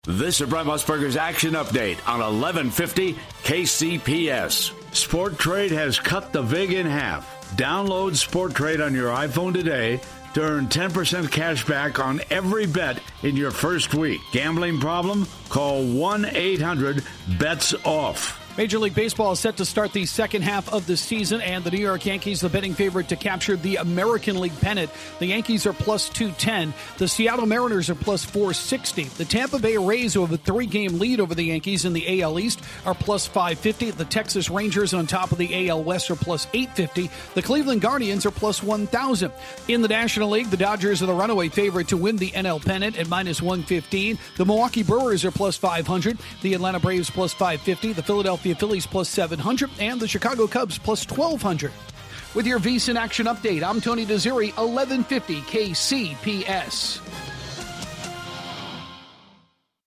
This is Brent Musburger's Action Update on 1150 KCPS. Sport Trade has cut the VIG in half. Download Sport Trade on your iPhone today to earn 10% cash back on every bet in your first week. Gambling problem? Call 1-800-BETS-OFF. Major League Baseball is set to start the second half of the season, and the New York Yankees, the betting favorite to capture the American League pennant. The Yankees are plus 210. The Seattle Mariners are plus 460. The Tampa Bay Rays, who have a 3-game lead over the Yankees in the AL East, are plus 550. The Texas Rangers on top of the AL West are plus 850. The Cleveland Guardians are plus 1,000. In the National League, the Dodgers are the runaway favorite to win the NL pennant at minus 115. The Milwaukee Brewers are plus 500. The Atlanta Braves plus 550. The Philadelphia Phillies plus 700, and the Chicago Cubs plus 1,200. With your VSiN Action Update, I'm Tony Desiri, 1150 KCPS.